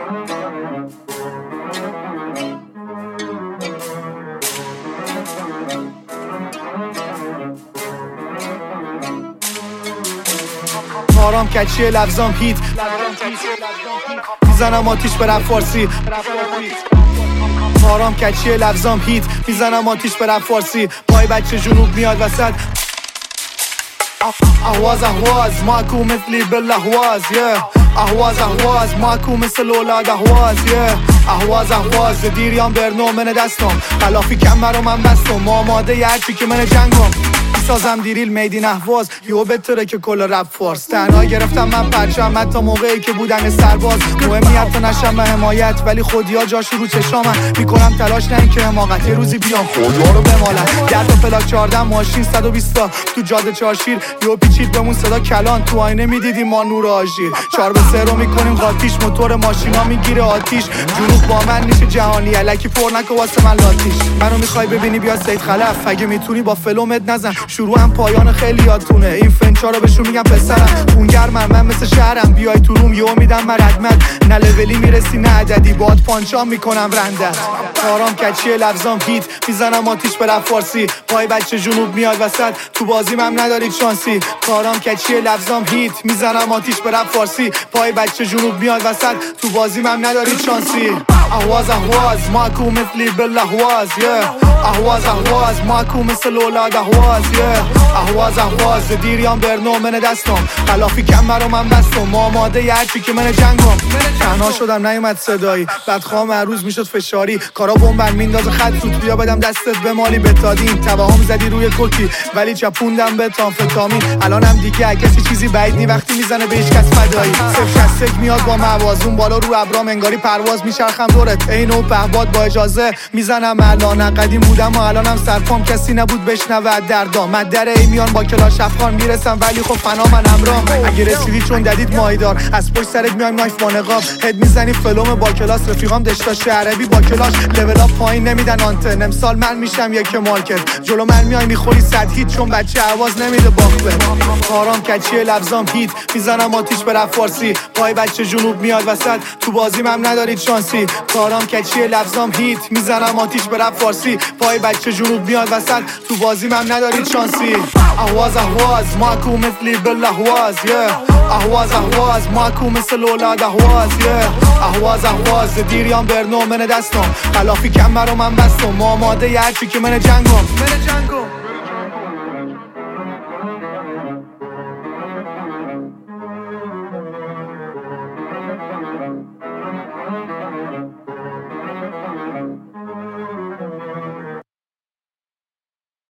کارام کچیه لفظام هیت میزنم آتیش به رپ فارسی کارام کچیه لفظام هیت میزنم آتیش به رپ فارسی پای بچه جنوب میاد وسط اهواز ماکو مثلی بالاهواز اهواز ماکو مثل اولاد اهواز دیریان برنامه دستم خلافی کمر رو من بستم آماده هرچی که من جنگم سازم دیریل میدین اهواز یو بهتره که کل رپ فارس تنها گرفتم من پرچم حتی موقعی که بودن سرباز مهمیت تو نشم به حمایت ولی خودیا جاشو رو چشامم میکنم تلاش نه اینکه حماقت یه روزی بیام خودیا رو بمالم 10 تا پلاک 14 ماشین 120 تا تو جاده چارشیر یو پیچید بمون صدا کلان تو آینه میدیدیم ما نور آژیر 4 به 3 رو میکنیم قاتیش موتور ماشینا میگیره آتیش جنوب با من میشه جهانی الکی پر نکو واسه من لاتیش منو میخوای ببینی بیا سید خلف اگه میتونی با فلومت نزن شروع هم پایان خیلی یادتونه این فنچا رو بهشون میگم پسرم اون گرمم من مثل شهرم بیای تو روم یهو میدم من ردمت نه لولی میرسی نه عددی باد پانچام میکنم رندت کارام کچیه لفظام هیت میزنم آتیش به رپ فارسی پای بچه جنوب میاد وسط تو بازیم هم ندارید شانسی کارام کچیه لفظام هیت میزنم آتیش به رپ فارسی پای بچه جنوب میاد وسط تو بازیم هم ندارید شانسی اهواز ماکو مثلی بالاهواز اهواز ماکو مثل اولاد اهواز دیریان برنامه دستم خلافی کمر رو من بستم آماده هرچی که من جنگم تنها شدم نیومد صدایی بدخوام هر روز میشد فشاری کارا بمبن میندازه خط سوت بیا بدم دستت به مالی بتادین توهم زدی روی کوکی ولی چپوندم به تامفتامین الانم دیگه کسی چیزی بعید نی وقتی میزنه به هیچ کس فدایی 061 میاد با موازون بالا رو ابرام انگاری پرواز میچرخم دورت عین و پهباد با اجازه میزنم الان قدیم بودم و الانم سرپام کسی نبود بشنوه دردام من در ایمیان با کلاش افغان میرسم ولی خب فنا من همراهم اگه رسیدی چون ددید مایدار از پشت سرت میایم نایف با نقاب هد میزنی فلوم با کلاس رفیقام دشتاش عربی با کلاش لول اپ پایین نمیدن آنتن امسال من میشم یک مارکت جلو من میای میخوری صد هیت چون بچه آواز نمیده باخبه کارام کچیه لفظام هیت میزنم آتیش به رپ فارسی پای بچه جنوب میاد وسط تو بازیم هم ندارید شانسی کارام کچیه لفظام هیت میزنم آتیش به رپ فارسی پای بچه جنوب میاد وسط تو بازیم هم ندارید شانسی اهواز ماکو مثلی بالاهواز اهواز ماکو مثل اولاد اهواز دیریان برنامه دستم خلافی کمر رو من بستم آماده هرچی که من جنگم